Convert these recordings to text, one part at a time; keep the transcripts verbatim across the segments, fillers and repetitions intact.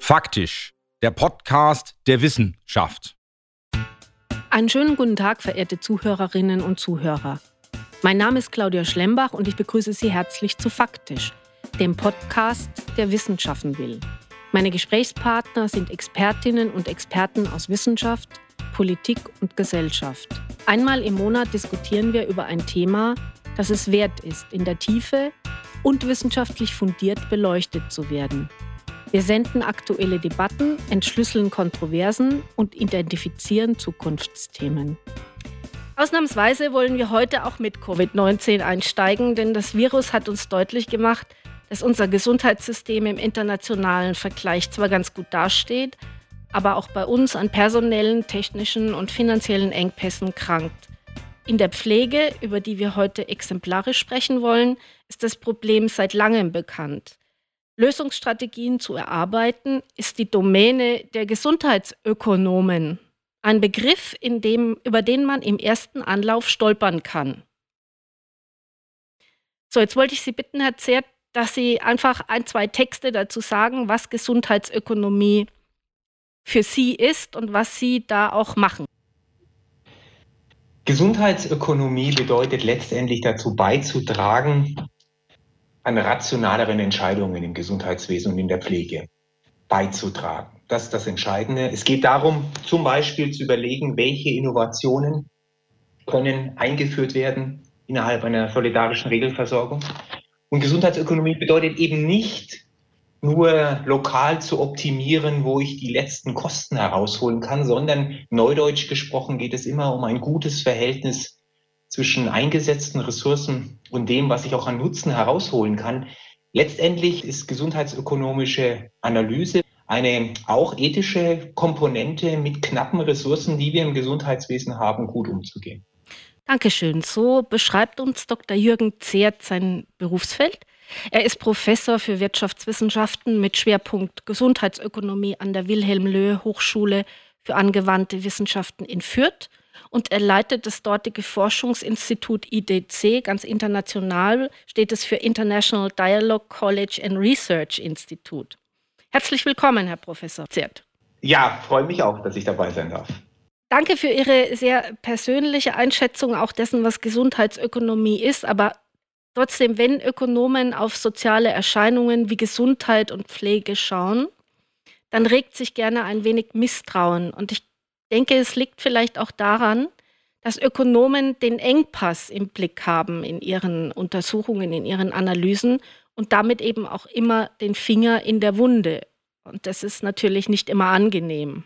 Faktisch, der Podcast der Wissenschaft. Einen schönen guten Tag, verehrte Zuhörerinnen und Zuhörer. Mein Name ist Claudia Schlembach und ich begrüße Sie herzlich zu Faktisch, dem Podcast, der Wissenschaften will. Meine Gesprächspartner sind Expertinnen und Experten aus Wissenschaft, Politik und Gesellschaft. Einmal im Monat diskutieren wir über ein Thema, das es wert ist, in der Tiefe und wissenschaftlich fundiert beleuchtet zu werden. Wir senden aktuelle Debatten, entschlüsseln Kontroversen und identifizieren Zukunftsthemen. Ausnahmsweise wollen wir heute auch mit Covid neunzehn einsteigen, denn das Virus hat uns deutlich gemacht, dass unser Gesundheitssystem im internationalen Vergleich zwar ganz gut dasteht, aber auch bei uns an personellen, technischen und finanziellen Engpässen krankt. In der Pflege, über die wir heute exemplarisch sprechen wollen, ist das Problem seit langem bekannt. Lösungsstrategien zu erarbeiten, ist die Domäne der Gesundheitsökonomen. Ein Begriff, in dem, über den man im ersten Anlauf stolpern kann. So, jetzt wollte ich Sie bitten, Herr Zert, dass Sie einfach ein, zwei Texte dazu sagen, was Gesundheitsökonomie für Sie ist und was Sie da auch machen. Gesundheitsökonomie bedeutet letztendlich dazu beizutragen, an rationaleren Entscheidungen im Gesundheitswesen und in der Pflege beizutragen. Das ist das Entscheidende. Es geht darum, zum Beispiel zu überlegen, welche Innovationen können eingeführt werden innerhalb einer solidarischen Regelversorgung. Und Gesundheitsökonomie bedeutet eben nicht nur lokal zu optimieren, wo ich die letzten Kosten herausholen kann, sondern neudeutsch gesprochen geht es immer um ein gutes Verhältnis zwischen eingesetzten Ressourcen und dem, was ich auch an Nutzen herausholen kann. Letztendlich ist gesundheitsökonomische Analyse eine auch ethische Komponente, mit knappen Ressourcen, die wir im Gesundheitswesen haben, gut umzugehen. Dankeschön. So beschreibt uns Doktor Jürgen Zert sein Berufsfeld. Er ist Professor für Wirtschaftswissenschaften mit Schwerpunkt Gesundheitsökonomie an der Wilhelm-Löhe-Hochschule für angewandte Wissenschaften in Fürth. Und er leitet das dortige Forschungsinstitut I D C, ganz international steht es für International Dialogue College and Research Institute. Herzlich willkommen, Herr Professor Zert. Ja, freue mich auch, dass ich dabei sein darf. Danke für Ihre sehr persönliche Einschätzung auch dessen, was Gesundheitsökonomie ist. Aber trotzdem, wenn Ökonomen auf soziale Erscheinungen wie Gesundheit und Pflege schauen, dann regt sich gerne ein wenig Misstrauen. Und ich Ich denke, es liegt vielleicht auch daran, dass Ökonomen den Engpass im Blick haben in ihren Untersuchungen, in ihren Analysen und damit eben auch immer den Finger in der Wunde. Und das ist natürlich nicht immer angenehm.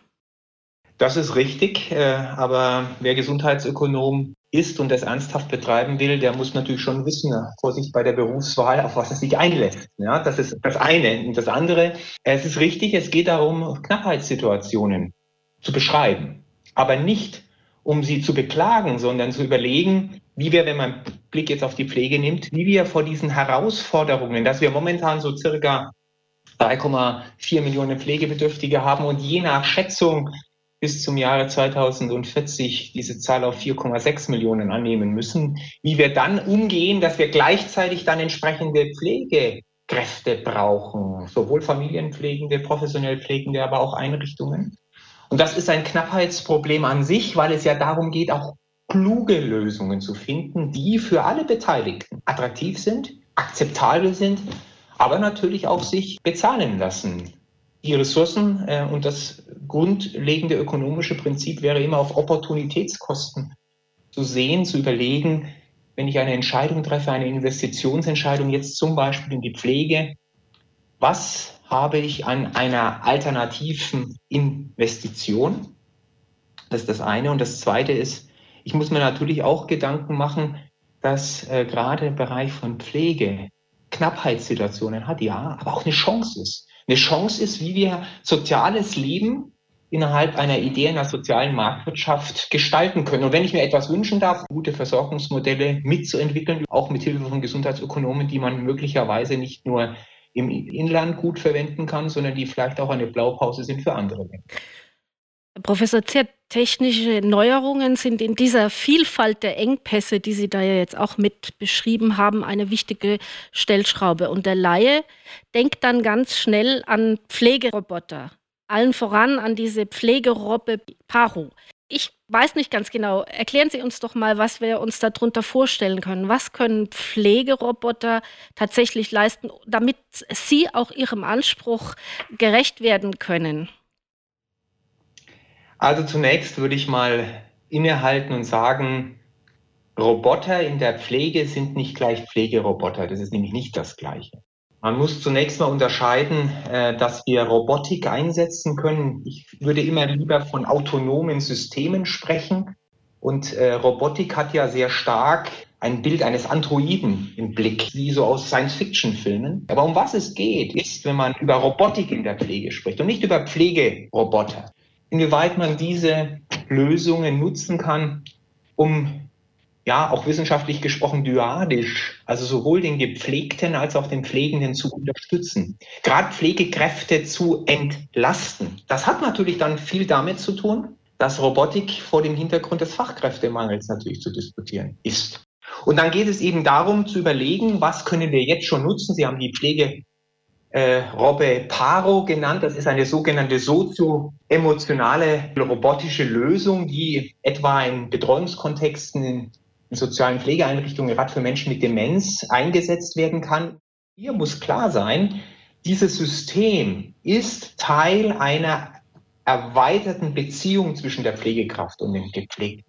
Das ist richtig, aber wer Gesundheitsökonom ist und das ernsthaft betreiben will, der muss natürlich schon wissen, Vorsicht bei der Berufswahl, auf was er sich einlässt. Ja, das ist das eine. Und das andere, es ist richtig, es geht darum, Knappheitssituationen zu beschreiben, aber nicht, um sie zu beklagen, sondern zu überlegen, wie wir, wenn man einen Blick jetzt auf die Pflege nimmt, wie wir vor diesen Herausforderungen, dass wir momentan so circa drei Komma vier Millionen Pflegebedürftige haben und je nach Schätzung bis zum Jahre zweitausendvierzig diese Zahl auf vier Komma sechs Millionen annehmen müssen, wie wir dann umgehen, dass wir gleichzeitig dann entsprechende Pflegekräfte brauchen, sowohl Familienpflegende, professionell Pflegende, aber auch Einrichtungen. Und das ist ein Knappheitsproblem an sich, weil es ja darum geht, auch kluge Lösungen zu finden, die für alle Beteiligten attraktiv sind, akzeptabel sind, aber natürlich auch sich bezahlen lassen. Die Ressourcen äh, und das grundlegende ökonomische Prinzip wäre immer auf Opportunitätskosten zu sehen, zu überlegen, wenn ich eine Entscheidung treffe, eine Investitionsentscheidung jetzt zum Beispiel in die Pflege, was habe ich an einer alternativen Investition? Das ist das eine. Und das zweite ist, ich muss mir natürlich auch Gedanken machen, dass äh, gerade im Bereich von Pflege Knappheitssituationen hat, ja, aber auch eine Chance ist. Eine Chance ist, wie wir soziales Leben innerhalb einer Idee einer sozialen Marktwirtschaft gestalten können. Und wenn ich mir etwas wünschen darf, gute Versorgungsmodelle mitzuentwickeln, auch mit Hilfe von Gesundheitsökonomen, die man möglicherweise nicht nur im Inland gut verwenden kann, sondern die vielleicht auch eine Blaupause sind für andere Länder. Professor Ziert, technische Neuerungen sind in dieser Vielfalt der Engpässe, die Sie da ja jetzt auch mit beschrieben haben, eine wichtige Stellschraube. Und der Laie denkt dann ganz schnell an Pflegeroboter, allen voran an diese Pflegerobbe Paro. Ich weiß nicht ganz genau. Erklären Sie uns doch mal, was wir uns darunter vorstellen können. Was können Pflegeroboter tatsächlich leisten, damit sie auch ihrem Anspruch gerecht werden können? Also zunächst würde ich mal innehalten und sagen, Roboter in der Pflege sind nicht gleich Pflegeroboter. Das ist nämlich nicht das Gleiche. Man muss zunächst mal unterscheiden, dass wir Robotik einsetzen können. Ich würde immer lieber von autonomen Systemen sprechen. Und Robotik hat ja sehr stark ein Bild eines Androiden im Blick, wie so aus Science-Fiction-Filmen. Aber um was es geht, ist, wenn man über Robotik in der Pflege spricht und nicht über Pflegeroboter, inwieweit man diese Lösungen nutzen kann, um, ja, auch wissenschaftlich gesprochen, dyadisch, also sowohl den Gepflegten als auch den Pflegenden zu unterstützen, gerade Pflegekräfte zu entlasten. Das hat natürlich dann viel damit zu tun, dass Robotik vor dem Hintergrund des Fachkräftemangels natürlich zu diskutieren ist. Und dann geht es eben darum zu überlegen, was können wir jetzt schon nutzen. Sie haben die Pflege Äh, Robbe Paro genannt. Das ist eine sogenannte sozio-emotionale robotische Lösung, die etwa in Betreuungskontexten in, in sozialen Pflegeeinrichtungen, gerade für Menschen mit Demenz, eingesetzt werden kann. Hier muss klar sein, dieses System ist Teil einer erweiterten Beziehung zwischen der Pflegekraft und dem Gepflegten.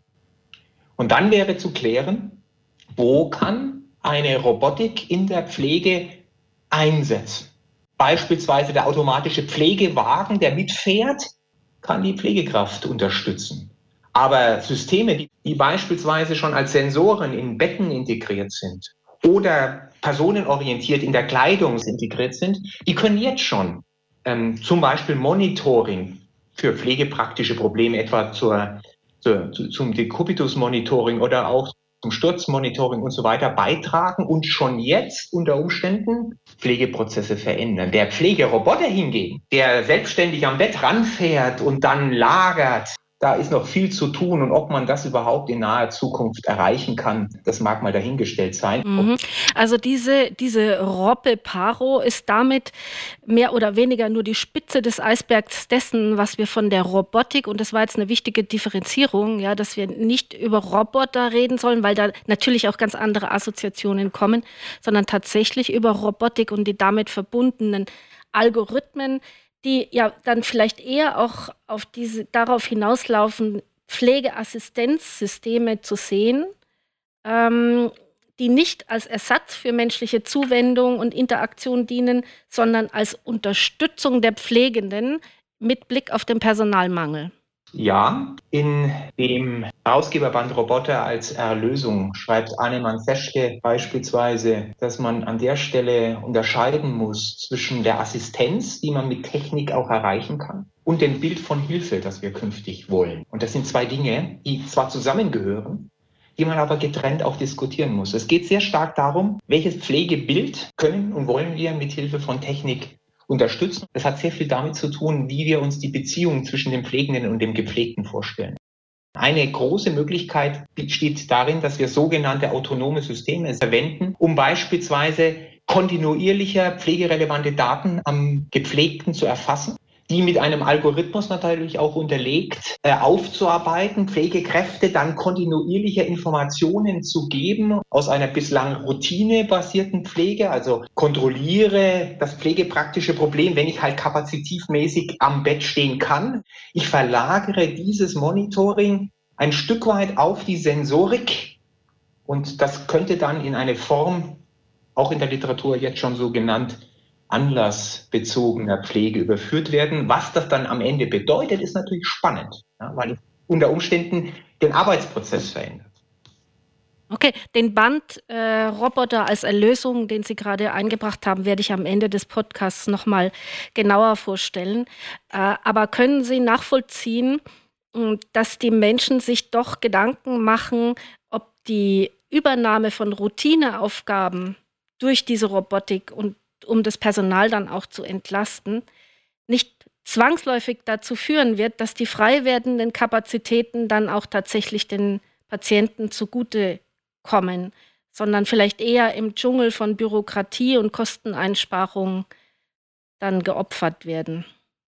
Und dann wäre zu klären, wo kann eine Robotik in der Pflege einsetzen? Beispielsweise der automatische Pflegewagen, der mitfährt, kann die Pflegekraft unterstützen. Aber Systeme, die, die beispielsweise schon als Sensoren in Betten integriert sind oder personenorientiert in der Kleidung integriert sind, die können jetzt schon ähm, zum Beispiel Monitoring für pflegepraktische Probleme, etwa zur, zur, zum Dekubitus-Monitoring oder auch zum Sturzmonitoring und so weiter beitragen und schon jetzt unter Umständen Pflegeprozesse verändern. Der Pflegeroboter hingegen, der selbstständig am Bett ranfährt und dann lagert, da ist noch viel zu tun und ob man das überhaupt in naher Zukunft erreichen kann, das mag mal dahingestellt sein. Mhm. Also diese, diese Robbe Paro ist damit mehr oder weniger nur die Spitze des Eisbergs dessen, was wir von der Robotik, und das war jetzt eine wichtige Differenzierung, ja, dass wir nicht über Roboter reden sollen, weil da natürlich auch ganz andere Assoziationen kommen, sondern tatsächlich über Robotik und die damit verbundenen Algorithmen, die ja dann vielleicht eher auch auf diese, darauf hinauslaufen, Pflegeassistenzsysteme zu sehen, ähm, die nicht als Ersatz für menschliche Zuwendung und Interaktion dienen, sondern als Unterstützung der Pflegenden mit Blick auf den Personalmangel. Ja, in dem Herausgeberband Roboter als Erlösung schreibt Ahnemann-Feschke beispielsweise, dass man an der Stelle unterscheiden muss zwischen der Assistenz, die man mit Technik auch erreichen kann, und dem Bild von Hilfe, das wir künftig wollen. Und das sind zwei Dinge, die zwar zusammengehören, die man aber getrennt auch diskutieren muss. Es geht sehr stark darum, welches Pflegebild können und wollen wir mit Hilfe von Technik unterstützen. Das hat sehr viel damit zu tun, wie wir uns die Beziehung zwischen dem Pflegenden und dem Gepflegten vorstellen. Eine große Möglichkeit besteht darin, dass wir sogenannte autonome Systeme verwenden, um beispielsweise kontinuierlicher pflegerelevante Daten am Gepflegten zu erfassen, die mit einem Algorithmus natürlich auch unterlegt äh, aufzuarbeiten, Pflegekräfte dann kontinuierliche Informationen zu geben aus einer bislang routinebasierten Pflege, also kontrolliere das pflegepraktische Problem, wenn ich halt kapazitivmäßig am Bett stehen kann. Ich verlagere dieses Monitoring ein Stück weit auf die Sensorik und das könnte dann in eine Form, auch in der Literatur jetzt schon so genannt, anlassbezogener Pflege überführt werden. Was das dann am Ende bedeutet, ist natürlich spannend, ja, weil es unter Umständen den Arbeitsprozess verändert. Okay, den Band äh, Roboter als Erlösung, den Sie gerade eingebracht haben, werde ich am Ende des Podcasts nochmal genauer vorstellen. Äh, aber können Sie nachvollziehen, dass die Menschen sich doch Gedanken machen, ob die Übernahme von Routineaufgaben durch diese Robotik und um das Personal dann auch zu entlasten, nicht zwangsläufig dazu führen wird, dass die frei werdenden Kapazitäten dann auch tatsächlich den Patienten zugute kommen, sondern vielleicht eher im Dschungel von Bürokratie und Kosteneinsparungen dann geopfert werden.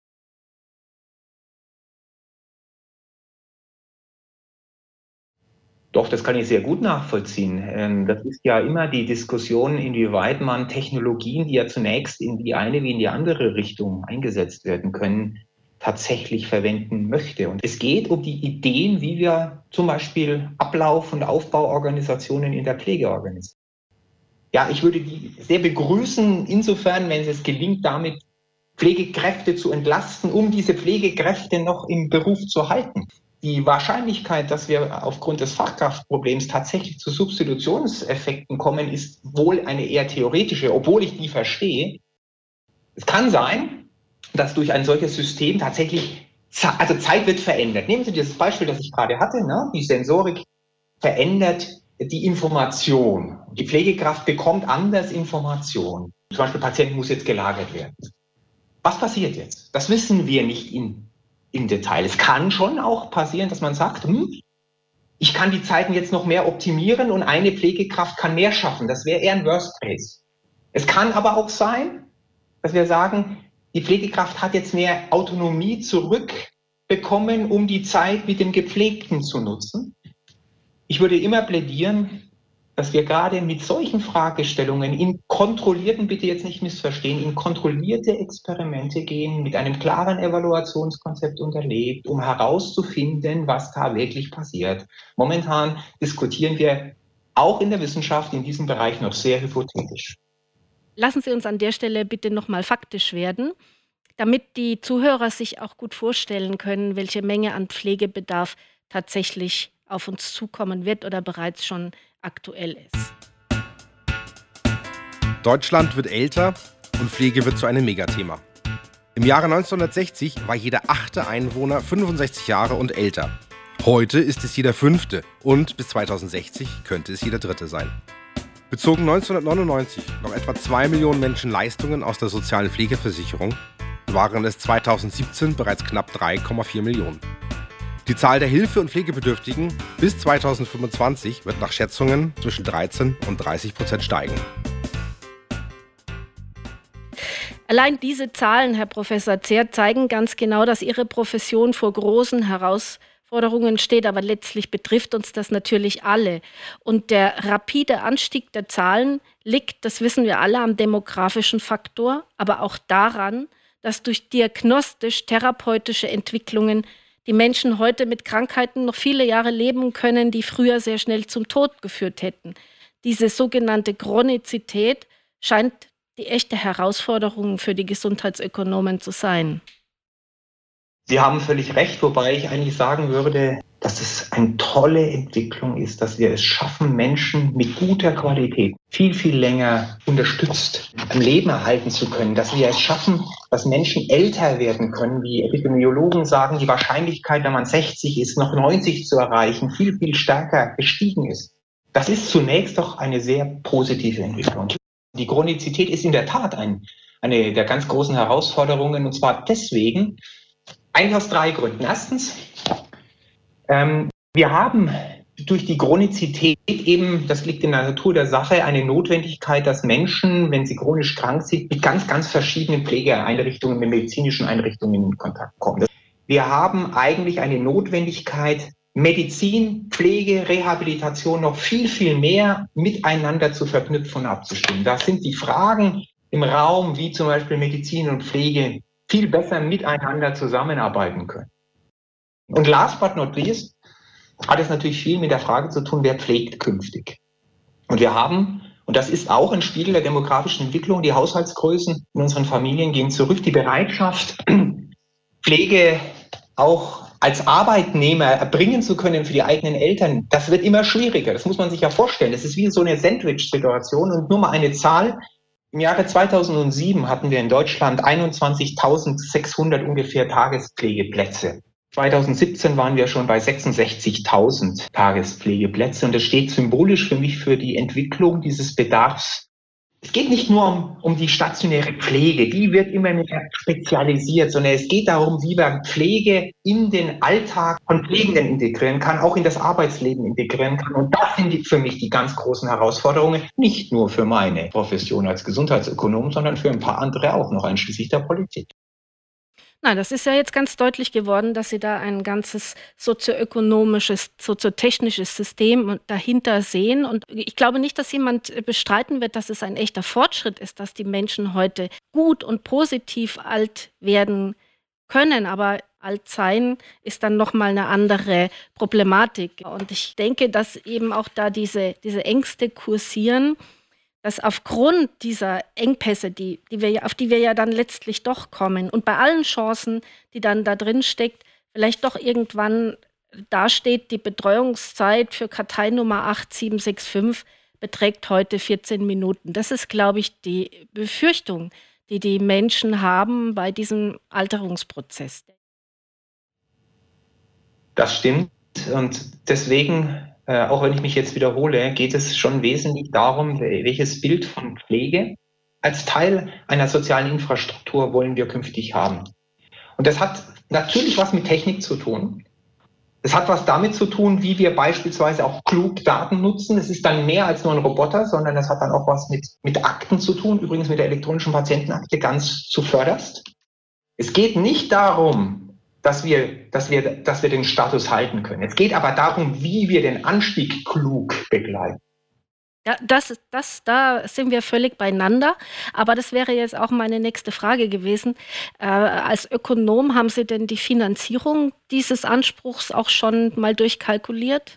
Doch, das kann ich sehr gut nachvollziehen. Das ist ja immer die Diskussion, inwieweit man Technologien, die ja zunächst in die eine wie in die andere Richtung eingesetzt werden können, tatsächlich verwenden möchte. Und es geht um die Ideen, wie wir zum Beispiel Ablauf- und Aufbauorganisationen in der Pflege organisieren. Ja, ich würde die sehr begrüßen, insofern, wenn es gelingt, damit Pflegekräfte zu entlasten, um diese Pflegekräfte noch im Beruf zu halten. Die Wahrscheinlichkeit, dass wir aufgrund des Fachkraftproblems tatsächlich zu Substitutionseffekten kommen, ist wohl eine eher theoretische, obwohl ich die verstehe. Es kann sein, dass durch ein solches System tatsächlich, also Zeit wird verändert. Nehmen Sie dieses Beispiel, das ich gerade hatte, ne? Die Sensorik verändert die Information. Die Pflegekraft bekommt anders Information. Zum Beispiel, der Patient muss jetzt gelagert werden. Was passiert jetzt? Das wissen wir nicht in im Detail. Es kann schon auch passieren, dass man sagt, hm, ich kann die Zeiten jetzt noch mehr optimieren und eine Pflegekraft kann mehr schaffen. Das wäre eher ein Worst Case. Es kann aber auch sein, dass wir sagen, die Pflegekraft hat jetzt mehr Autonomie zurückbekommen, um die Zeit mit dem Gepflegten zu nutzen. Ich würde immer plädieren, dass wir gerade mit solchen Fragestellungen in kontrollierten, bitte jetzt nicht missverstehen, in kontrollierte Experimente gehen, mit einem klaren Evaluationskonzept unterlegt, um herauszufinden, was da wirklich passiert. Momentan diskutieren wir auch in der Wissenschaft in diesem Bereich noch sehr hypothetisch. Lassen Sie uns an der Stelle bitte nochmal faktisch werden, damit die Zuhörer sich auch gut vorstellen können, welche Menge an Pflegebedarf tatsächlich auf uns zukommen wird oder bereits schon aktuell ist. Deutschland wird älter und Pflege wird zu einem Megathema. Im Jahre neunzehnhundertsechzig war jeder achte Einwohner fünfundsechzig Jahre und älter. Heute ist es jeder fünfte und bis zweitausendsechzig könnte es jeder dritte sein. Bezogen neunzehnhundertneunundneunzig noch etwa zwei Millionen Menschen Leistungen aus der sozialen Pflegeversicherung, waren es zweitausendsiebzehn bereits knapp drei Komma vier Millionen. Die Zahl der Hilfe- und Pflegebedürftigen bis zweitausendfünfundzwanzig wird nach Schätzungen zwischen dreizehn und dreißig Prozent steigen. Allein diese Zahlen, Herr Professor Zehrt, zeigen ganz genau, dass Ihre Profession vor großen Herausforderungen steht. Aber letztlich betrifft uns das natürlich alle. Und der rapide Anstieg der Zahlen liegt, das wissen wir alle, am demografischen Faktor, aber auch daran, dass durch diagnostisch-therapeutische Entwicklungen die Menschen heute mit Krankheiten noch viele Jahre leben können, die früher sehr schnell zum Tod geführt hätten. Diese sogenannte Chronizität scheint die echte Herausforderung für die Gesundheitsökonomen zu sein. Sie haben völlig recht, wobei ich eigentlich sagen würde, dass es eine tolle Entwicklung ist, dass wir es schaffen, Menschen mit guter Qualität viel, viel länger unterstützt am Leben erhalten zu können, dass wir es schaffen, dass Menschen älter werden können. Wie Epidemiologen sagen, die Wahrscheinlichkeit, wenn man sechzig ist, noch neunzig zu erreichen, viel, viel stärker gestiegen ist. Das ist zunächst doch eine sehr positive Entwicklung. Die Chronizität ist in der Tat ein, eine der ganz großen Herausforderungen, und zwar deswegen, eigentlich aus drei Gründen. Erstens, ähm, wir haben durch die Chronizität eben, das liegt in der Natur der Sache, eine Notwendigkeit, dass Menschen, wenn sie chronisch krank sind, mit ganz, ganz verschiedenen Pflegeeinrichtungen, mit medizinischen Einrichtungen in Kontakt kommen. Wir haben eigentlich eine Notwendigkeit, Medizin, Pflege, Rehabilitation noch viel, viel mehr miteinander zu verknüpfen und abzustimmen. Da sind die Fragen im Raum, wie zum Beispiel Medizin und Pflege, viel besser miteinander zusammenarbeiten können. Und last but not least hat es natürlich viel mit der Frage zu tun, wer pflegt künftig. Und wir haben, und das ist auch ein Spiegel der demografischen Entwicklung, die Haushaltsgrößen in unseren Familien gehen zurück, die Bereitschaft, Pflege auch als Arbeitnehmer erbringen zu können für die eigenen Eltern, das wird immer schwieriger. Das muss man sich ja vorstellen. Das ist wie so eine Sandwich-Situation. Und nur mal eine Zahl. Im Jahre zweitausendsieben hatten wir in Deutschland einundzwanzigtausendsechshundert ungefähr Tagespflegeplätze. zweitausendsiebzehn waren wir schon bei sechsundsechzigtausend Tagespflegeplätze. Und das steht symbolisch für mich für die Entwicklung dieses Bedarfs Es geht nicht nur um, um die stationäre Pflege, die wird immer mehr spezialisiert, sondern es geht darum, wie man Pflege in den Alltag von Pflegenden integrieren kann, auch in das Arbeitsleben integrieren kann. Und das sind die, für mich die ganz großen Herausforderungen, nicht nur für meine Profession als Gesundheitsökonom, sondern für ein paar andere auch noch, einschließlich der Politik. Nein, das ist ja jetzt ganz deutlich geworden, dass Sie da ein ganzes sozioökonomisches, soziotechnisches System dahinter sehen. Und ich glaube nicht, dass jemand bestreiten wird, dass es ein echter Fortschritt ist, dass die Menschen heute gut und positiv alt werden können. Aber alt sein ist dann nochmal eine andere Problematik. Und ich denke, dass eben auch da diese, diese Ängste kursieren, dass aufgrund dieser Engpässe, die, die wir, auf die wir ja dann letztlich doch kommen und bei allen Chancen, die dann da drin steckt, vielleicht doch irgendwann dasteht, die Betreuungszeit für Kartei Nummer acht sieben sechs fünf beträgt heute vierzehn Minuten. Das ist, glaube ich, die Befürchtung, die die Menschen haben bei diesem Alterungsprozess. Das stimmt und deswegen, Äh, auch wenn ich mich jetzt wiederhole, geht es schon wesentlich darum, welches Bild von Pflege als Teil einer sozialen Infrastruktur wollen wir künftig haben. Und das hat natürlich was mit Technik zu tun. Es hat was damit zu tun, wie wir beispielsweise auch klug Daten nutzen. Es ist dann mehr als nur ein Roboter, sondern es hat dann auch was mit, mit Akten zu tun, übrigens mit der elektronischen Patientenakte ganz zuvörderst. Es geht nicht darum, dass wir, dass wir, dass wir den Status halten können. Es geht aber darum, wie wir den Anstieg klug begleiten. Ja, das, das, da sind wir völlig beieinander. Aber das wäre jetzt auch meine nächste Frage gewesen. Äh, als Ökonom, haben Sie denn die Finanzierung dieses Anspruchs auch schon mal durchkalkuliert?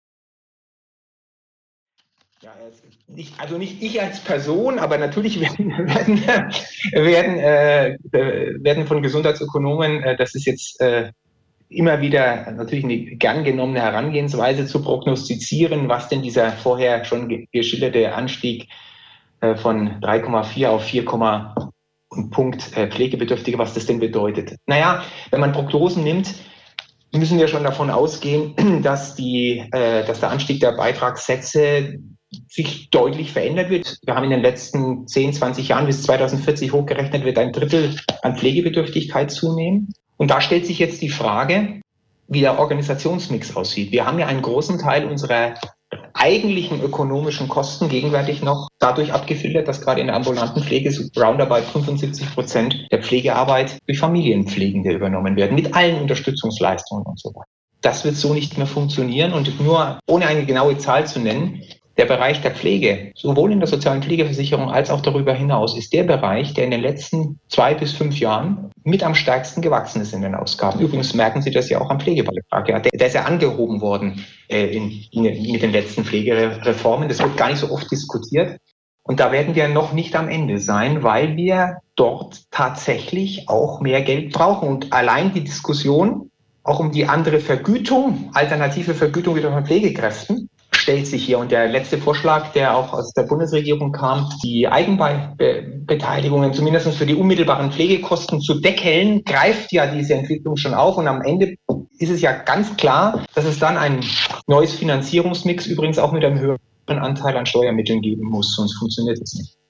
Ja, nicht, also nicht ich als Person, aber natürlich werden, werden, werden, äh, werden von Gesundheitsökonomen, äh, das ist jetzt äh, immer wieder natürlich eine gern genommene Herangehensweise zu prognostizieren, was denn dieser vorher schon geschilderte Anstieg äh, von drei Komma vier auf vier, und Punkt äh, Pflegebedürftige, was das denn bedeutet. Naja, wenn man Prognosen nimmt, müssen wir schon davon ausgehen, dass, die, äh, dass der Anstieg der Beitragssätze sich deutlich verändert wird. Wir haben in den letzten zehn, zwanzig Jahren bis zweitausendvierzig hochgerechnet, wird ein Drittel an Pflegebedürftigkeit zunehmen. Und da stellt sich jetzt die Frage, wie der Organisationsmix aussieht. Wir haben ja einen großen Teil unserer eigentlichen ökonomischen Kosten gegenwärtig noch dadurch abgefiltert, dass gerade in der ambulanten Pflege so roundabout fünfundsiebzig Prozent der Pflegearbeit durch Familienpflegende übernommen werden, mit allen Unterstützungsleistungen und so weiter. Das wird so nicht mehr funktionieren und nur ohne eine genaue Zahl zu nennen, der Bereich der Pflege, sowohl in der sozialen Pflegeversicherung als auch darüber hinaus, ist der Bereich, der in den letzten zwei bis fünf Jahren mit am stärksten gewachsen ist in den Ausgaben. Übrigens merken Sie das ja auch am Pflegebeitrag. Ja, der, der ist ja angehoben worden äh, in, in, mit den letzten Pflegereformen. Das wird gar nicht so oft diskutiert. Und da werden wir noch nicht am Ende sein, weil wir dort tatsächlich auch mehr Geld brauchen. Und allein die Diskussion auch um die andere Vergütung, alternative Vergütung wieder von Pflegekräften, stellt sich hier. Und der letzte Vorschlag, der auch aus der Bundesregierung kam, die Eigenbeteiligungen zumindest für die unmittelbaren Pflegekosten zu deckeln, greift ja diese Entwicklung schon auf. Und am Ende ist es ja ganz klar, dass es dann ein neues Finanzierungsmix übrigens auch mit einem höheren Anteil an Steuermitteln geben muss, sonst funktioniert es nicht.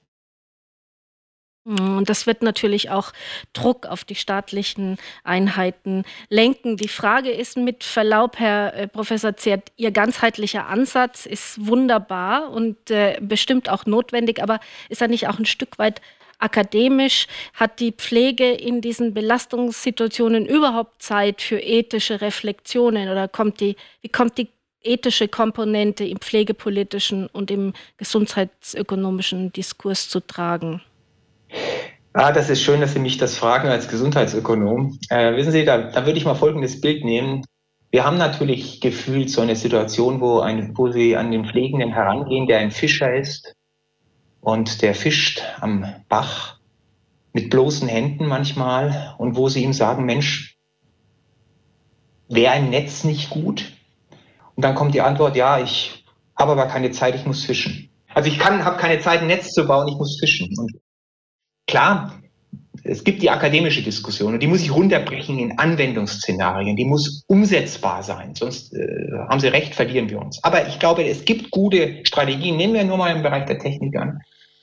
Und das wird natürlich auch Druck auf die staatlichen Einheiten lenken. Die Frage ist mit Verlaub, Herr äh, Professor Zehrt, Ihr ganzheitlicher Ansatz ist wunderbar und äh, bestimmt auch notwendig, aber ist er nicht auch ein Stück weit akademisch? Hat die Pflege in diesen Belastungssituationen überhaupt Zeit für ethische Reflexionen oder kommt die, wie kommt die ethische Komponente im pflegepolitischen und im gesundheitsökonomischen Diskurs zu tragen? Ah, das ist schön, dass Sie mich das fragen als Gesundheitsökonom. Äh, wissen Sie, da, da würde ich mal folgendes Bild nehmen. Wir haben natürlich gefühlt so eine Situation, wo, ein, wo Sie an den Pflegenden herangehen, der ein Fischer ist und der fischt am Bach mit bloßen Händen manchmal und wo Sie ihm sagen, Mensch, wäre ein Netz nicht gut? Und dann kommt die Antwort, ja, ich habe aber keine Zeit, ich muss fischen. Also ich kann, habe keine Zeit, ein Netz zu bauen, ich muss fischen. Und klar, es gibt die akademische Diskussion und die muss ich runterbrechen in Anwendungsszenarien, die muss umsetzbar sein, sonst äh, haben Sie recht, verlieren wir uns. Aber ich glaube, es gibt gute Strategien, nehmen wir nur mal im Bereich der Technik an,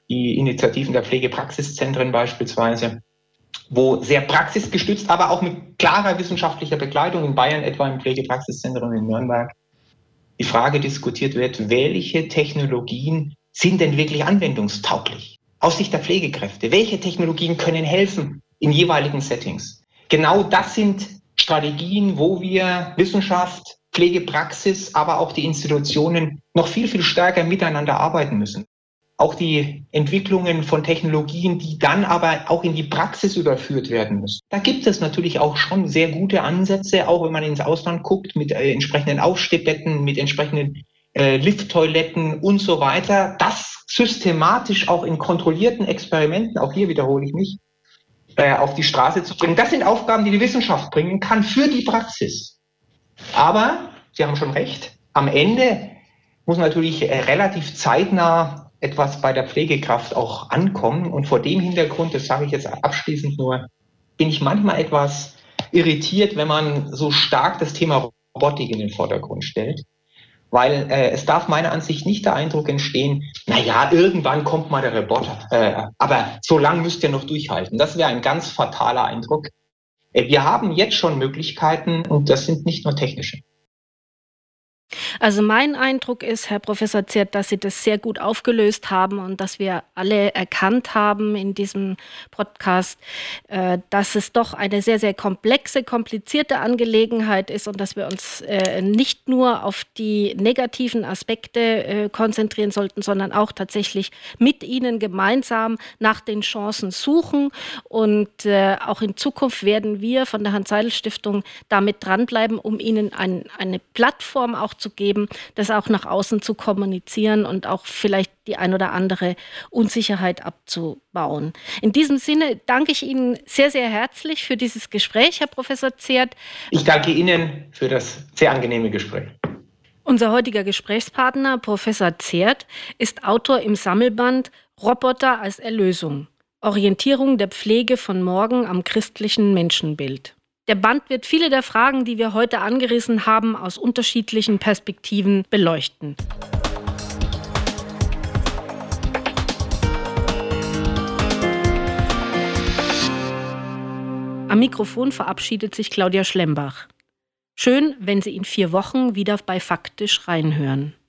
die Initiativen der Pflegepraxiszentren beispielsweise, wo sehr praxisgestützt, aber auch mit klarer wissenschaftlicher Begleitung in Bayern, etwa im Pflegepraxiszentrum in Nürnberg, die Frage diskutiert wird, welche Technologien sind denn wirklich anwendungstauglich aus Sicht der Pflegekräfte? Welche Technologien können helfen in jeweiligen Settings? Genau das sind Strategien, wo wir Wissenschaft, Pflegepraxis, aber auch die Institutionen noch viel, viel stärker miteinander arbeiten müssen. Auch die Entwicklungen von Technologien, die dann aber auch in die Praxis überführt werden müssen. Da gibt es natürlich auch schon sehr gute Ansätze, auch wenn man ins Ausland guckt, mit äh, entsprechenden Aufstehbetten, mit entsprechenden äh, Lifttoiletten und so weiter. Das systematisch auch in kontrollierten Experimenten, auch hier wiederhole ich mich, äh, auf die Straße zu bringen. Das sind Aufgaben, die die Wissenschaft bringen kann für die Praxis. Aber, Sie haben schon recht, am Ende muss natürlich äh, relativ zeitnah etwas bei der Pflegekraft auch ankommen. Und vor dem Hintergrund, das sage ich jetzt abschließend nur, bin ich manchmal etwas irritiert, wenn man so stark das Thema Robotik in den Vordergrund stellt. Weil äh, es darf meiner Ansicht nicht der Eindruck entstehen, naja, irgendwann kommt mal der Roboter. Äh, aber so lange müsst ihr noch durchhalten. Das wäre ein ganz fataler Eindruck. Äh, wir haben jetzt schon Möglichkeiten und das sind nicht nur technische. Also mein Eindruck ist, Herr Professor Zert, dass Sie das sehr gut aufgelöst haben und dass wir alle erkannt haben in diesem Podcast, äh, dass es doch eine sehr, sehr komplexe, komplizierte Angelegenheit ist und dass wir uns äh, nicht nur auf die negativen Aspekte äh, konzentrieren sollten, sondern auch tatsächlich mit Ihnen gemeinsam nach den Chancen suchen. Und äh, auch in Zukunft werden wir von der Hans-Seidel-Stiftung damit dranbleiben, um Ihnen ein, eine Plattform auch zu geben, das auch nach außen zu kommunizieren und auch vielleicht die ein oder andere Unsicherheit abzubauen. In diesem Sinne danke ich Ihnen sehr, sehr herzlich für dieses Gespräch, Herr Professor Zert. Ich danke Ihnen für das sehr angenehme Gespräch. Unser heutiger Gesprächspartner, Professor Zert, ist Autor im Sammelband Roboter als Erlösung. Orientierung der Pflege von morgen am christlichen Menschenbild. Der Band wird viele der Fragen, die wir heute angerissen haben, aus unterschiedlichen Perspektiven beleuchten. Am Mikrofon verabschiedet sich Claudia Schlembach. Schön, wenn Sie in vier Wochen wieder bei Faktisch reinhören.